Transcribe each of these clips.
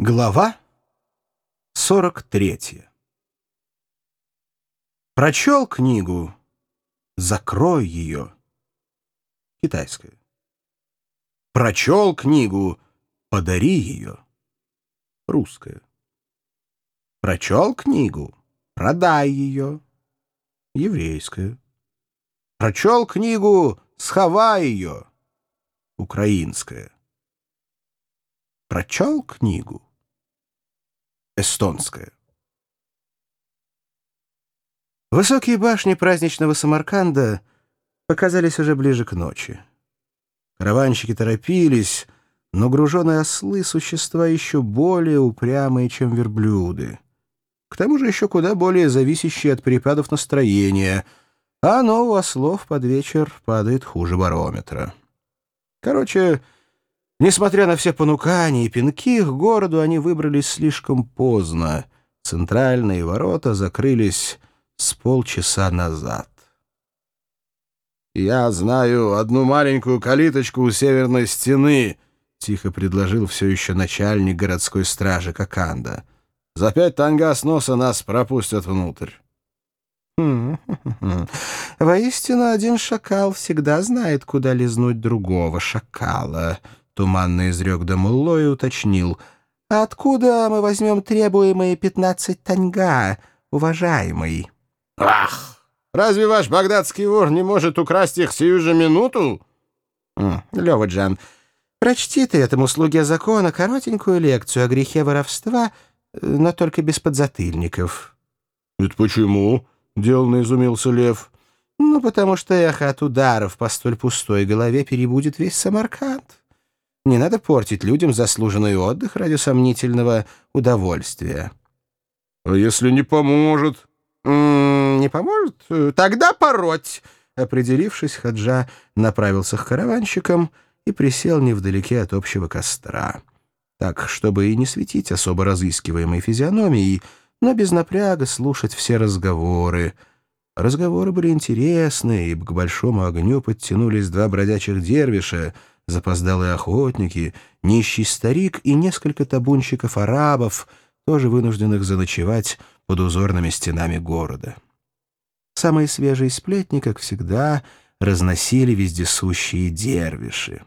Глава 43. Прочел книгу, закрой ее. Китайская. Прочел книгу, подари ее. Русская. Прочел книгу, продай ее. Еврейская. Прочел книгу, сховай ее. Украинская. Прочел книгу. Эстонская. Высокие башни праздничного Самарканда показались уже ближе к ночи. Караванщики торопились, но груженые ослы — существа еще более упрямые, чем верблюды. К тому же еще куда более зависящие от перепадов настроения, а оно у ослов под вечер падает хуже барометра. Короче, несмотря на все понукания и пинки, к городу они выбрались слишком поздно. Центральные ворота закрылись с полчаса назад. «Я знаю одну маленькую калиточку у северной стены», — тихо предложил все еще начальник городской стражи Коканда. «За 5 танга с носа нас пропустят внутрь». «Воистину, один шакал всегда знает, куда лизнуть другого шакала», — туманно изрек Дамулло и уточнил. «А откуда мы возьмем требуемые 15 танга, уважаемый?» «Ах! Разве ваш багдадский вор не может украсть их сию же минуту?» «Лёва-джан, прочти ты этому слуге закона коротенькую лекцию о грехе воровства, но только без подзатыльников». «Это почему?» — деланно изумился Лев. «Ну, потому что эхо от ударов по столь пустой голове перебудет весь Самарканд. Не надо портить людям заслуженный отдых ради сомнительного удовольствия». «А если не поможет?» «Не поможет? Тогда пороть!» Определившись, Хаджа направился к караванщикам и присел невдалеке от общего костра. Так, чтобы и не светить особо разыскиваемой физиономией, но без напряга слушать все разговоры. Разговоры были интересные, ибо к большому огню подтянулись 2 бродячих дервиша, запоздалые охотники, нищий старик и несколько табунщиков арабов, тоже вынужденных заночевать под узорными стенами города. Самые свежие сплетни, как всегда, разносили вездесущие дервиши.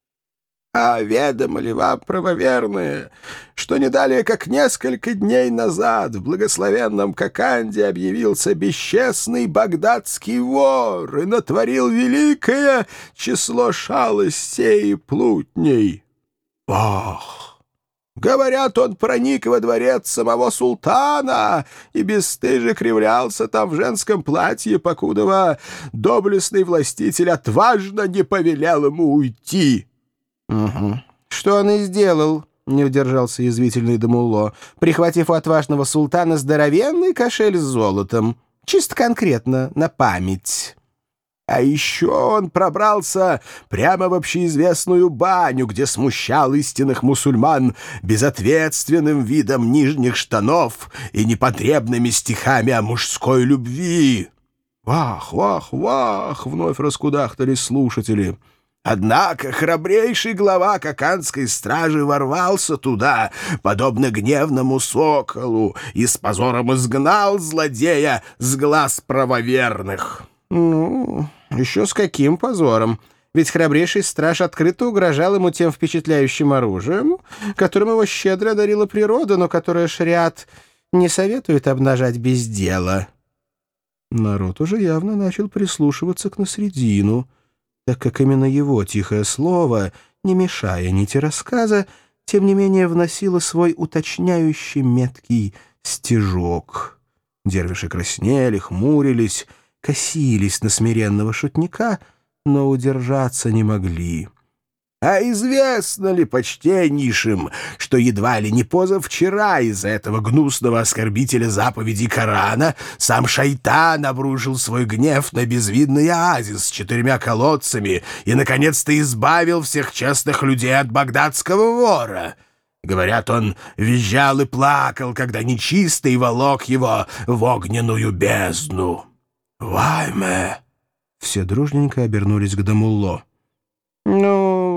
«А ведомо ли вам, правоверные, что не далее, как несколько дней назад в благословенном Коканде объявился бесчестный багдадский вор и натворил великое число шалостей и плутней? Ах! Говорят, он проник во дворец самого султана и бесстыже кривлялся там в женском платье, покудова доблестный властитель отважно не повелел ему уйти». «Угу. Что он и сделал», — не удержался язвительный Дамулло, прихватив у отважного султана здоровенный кошель с золотом. Чисто конкретно, на память. А еще он пробрался прямо в общеизвестную баню, где смущал истинных мусульман безответственным видом нижних штанов и непотребными стихами о мужской любви. «Вах, вах, вах!» — вновь раскудахтали слушатели. Однако храбрейший глава коканской стражи ворвался туда, подобно гневному соколу, и с позором изгнал злодея с глаз правоверных. «Ну, еще с каким позором? Ведь храбрейший страж открыто угрожал ему тем впечатляющим оружием, которым его щедро одарила природа, но которое шариат не советует обнажать без дела». Народ уже явно начал прислушиваться к Насреддину, так как именно его тихое слово, не мешая нити рассказа, тем не менее вносило свой уточняющий меткий стежок. Дервиши краснели, хмурились, косились на смиренного шутника, но удержаться не могли. «А известно ли почтеннейшим, что едва ли не позавчера из-за этого гнусного оскорбителя заповедей Корана сам шайтан обрушил свой гнев на безвидный оазис с 4 колодцами и, наконец-то, избавил всех честных людей от багдадского вора? Говорят, он визжал и плакал, когда нечистый волок его в огненную бездну. Вайме!» Все дружненько обернулись к Дамулло. «Ну,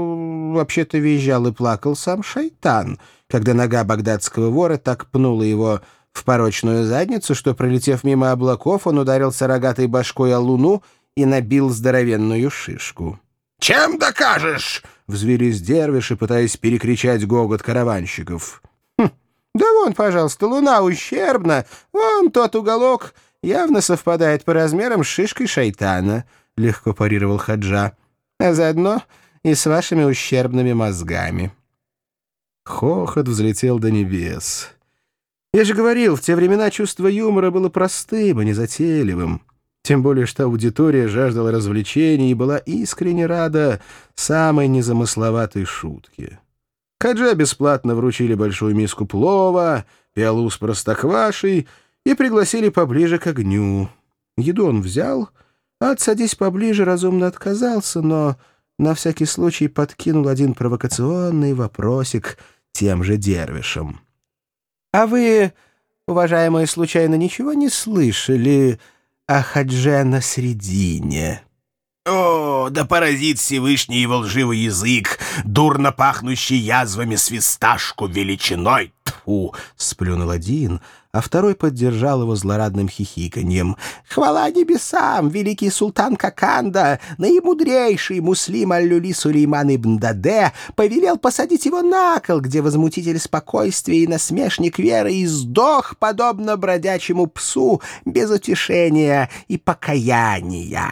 вообще-то визжал и плакал сам шайтан, когда нога багдадского вора так пнула его в порочную задницу, что, пролетев мимо облаков, он ударился рогатой башкой о луну и набил здоровенную шишку. «Чем докажешь?» — взвились дервиши, пытаясь перекричать гогот караванщиков. «Да вон, пожалуйста, луна ущербна. Вон тот уголок явно совпадает по размерам с шишкой шайтана», — легко парировал Хаджа. «А заодно и с вашими ущербными мозгами». Хохот взлетел до небес. Я же говорил, в те времена чувство юмора было простым и незатейливым. Тем более, что аудитория жаждала развлечений и была искренне рада самой незамысловатой шутке. Хаджа бесплатно вручили большую миску плова, пиалу с простоквашей и пригласили поближе к огню. Еду он взял, а отсадись поближе разумно отказался, но на всякий случай подкинул один провокационный вопросик тем же дервишам. «А вы, уважаемые, случайно ничего не слышали о Хадже Насреддине?» «О, да поразит Всевышний его лживый язык, дурно пахнущий язвами свисташку величиной!» «Тьфу!» — сплюнул один, а второй поддержал его злорадным хихиканьем. «Хвала небесам, великий султан Коканда, наимудрейший муслим Аль-Люли Сулейман ибн Даде, повелел посадить его на кол, где возмутитель спокойствия и насмешник веры и сдох, подобно бродячему псу, без утешения и покаяния».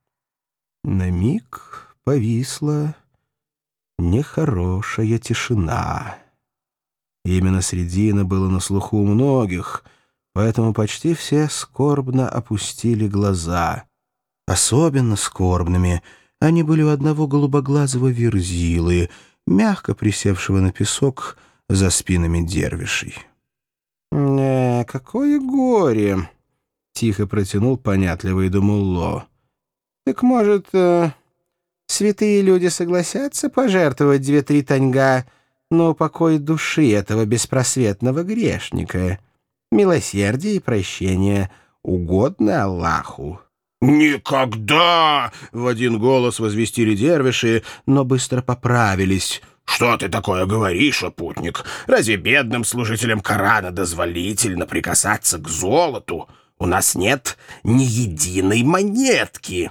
На миг повисла нехорошая тишина. Именно Средина было на слуху у многих, поэтому почти все скорбно опустили глаза. Особенно скорбными они были у одного голубоглазого верзилы, мягко присевшего на песок за спинами дервишей. Какое горе!» — тихо протянул понятливый Думулло. «Так, может, святые люди согласятся пожертвовать 2-3 таньга на упокой души этого беспросветного грешника? Милосердие и прощение угодны Аллаху». «Никогда!» — в один голос возвестили дервиши, но быстро поправились. «Что ты такое говоришь, о путник? Разве бедным служителям Корана дозволительно прикасаться к золоту? У нас нет ни единой монетки!»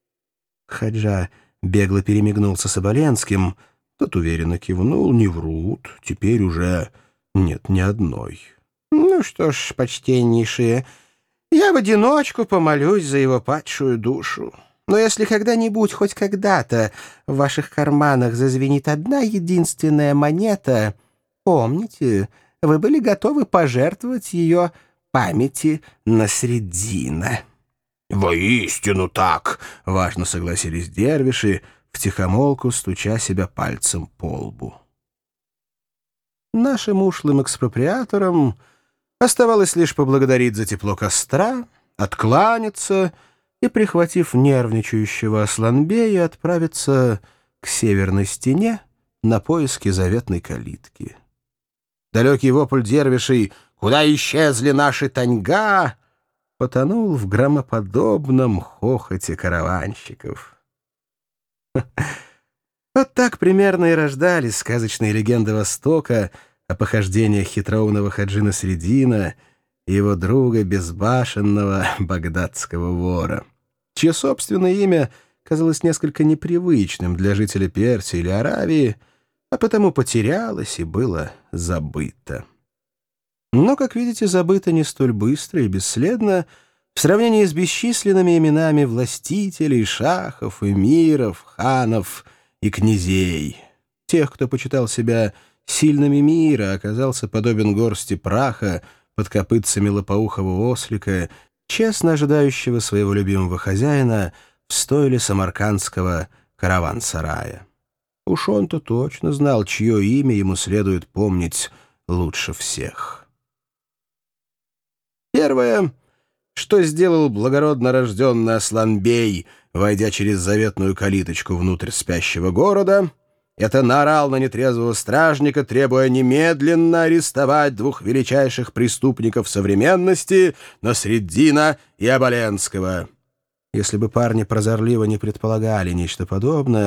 Хаджа бегло перемигнулся с Оболенским. Тот уверенно кивнул. «Не врут. Теперь уже нет ни одной». «Ну что ж, почтеннейшие, я в одиночку помолюсь за его падшую душу. Но если когда-нибудь, хоть когда-то, в ваших карманах зазвенит одна единственная монета, помните, вы были готовы пожертвовать ее памяти Насреддина». «Воистину так!» — важно согласились дервиши, втихомолку стуча себя пальцем по лбу. Нашим ушлым экспроприаторам оставалось лишь поблагодарить за тепло костра, откланяться и, прихватив нервничающего Асланбея, отправиться к северной стене на поиски заветной калитки. Далекий вопль дервишей «Куда исчезли наши таньга?» потонул в громоподобном хохоте караванщиков. Вот так примерно и рождались сказочные легенды Востока о похождениях хитроумного Хаджи Насреддина и его друга безбашенного багдадского вора, чье собственное имя казалось несколько непривычным для жителя Персии или Аравии, а потому потерялось и было забыто. Но, как видите, забыто не столь быстро и бесследно в сравнении с бесчисленными именами властителей, шахов, эмиров, ханов и князей. Тех, кто почитал себя сильными мира, оказался подобен горсти праха под копытцами лопоухого ослика, честно ожидающего своего любимого хозяина в стойле самаркандского караван-сарая. Уж он-то точно знал, чье имя ему следует помнить лучше всех. Первое, что сделал благородно рожденный Асланбей, войдя через заветную калиточку внутрь спящего города, это наорал на нетрезвого стражника, требуя немедленно арестовать 2 величайших преступников современности — Насреддина и Оболенского. Если бы парни прозорливо не предполагали нечто подобное,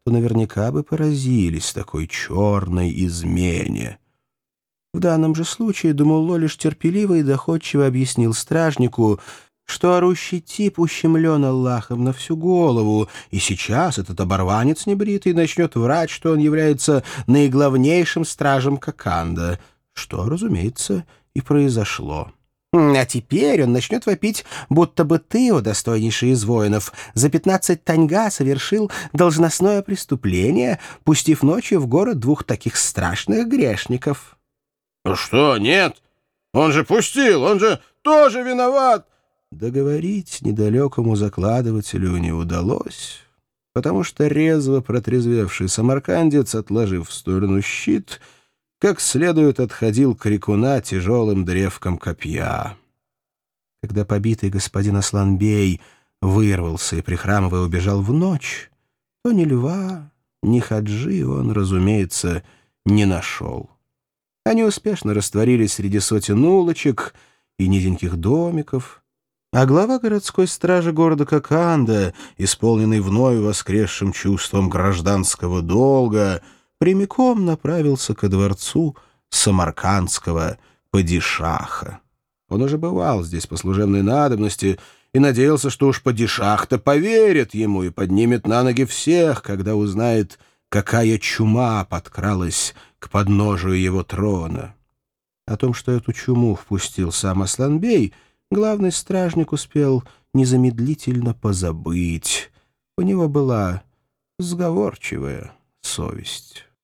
то наверняка бы поразились такой черной измене. В данном же случае Думулло лишь терпеливо и доходчиво объяснил стражнику, что орущий тип ущемлен Аллахом на всю голову, и сейчас этот оборванец небритый начнет врать, что он является наиглавнейшим стражем Коканда, что, разумеется, и произошло. А теперь он начнет вопить, будто бы ты, о достойнейший из воинов, за 15 таньга совершил должностное преступление, пустив ночью в город 2 таких страшных грешников. — Что, нет? Он же пустил, он же тоже виноват! Договорить недалекому закладывателю не удалось, потому что резво протрезвевший самаркандец, отложив в сторону щит, как следует отходил крикуна тяжелым древком копья. Когда побитый господин Асланбей вырвался и, прихрамывая, убежал в ночь, то ни льва, ни хаджи он, разумеется, не нашел. Они успешно растворились среди сотен улочек и низеньких домиков, а глава городской стражи города Коканда, исполненный вновь воскресшим чувством гражданского долга, прямиком направился ко дворцу самаркандского падишаха. Он уже бывал здесь по служебной надобности и надеялся, что уж падишах-то поверит ему и поднимет на ноги всех, когда узнает, какая чума подкралась к подножию его трона. О том, что эту чуму впустил сам Асланбей, главный стражник успел незамедлительно позабыть. У него была сговорчивая совесть.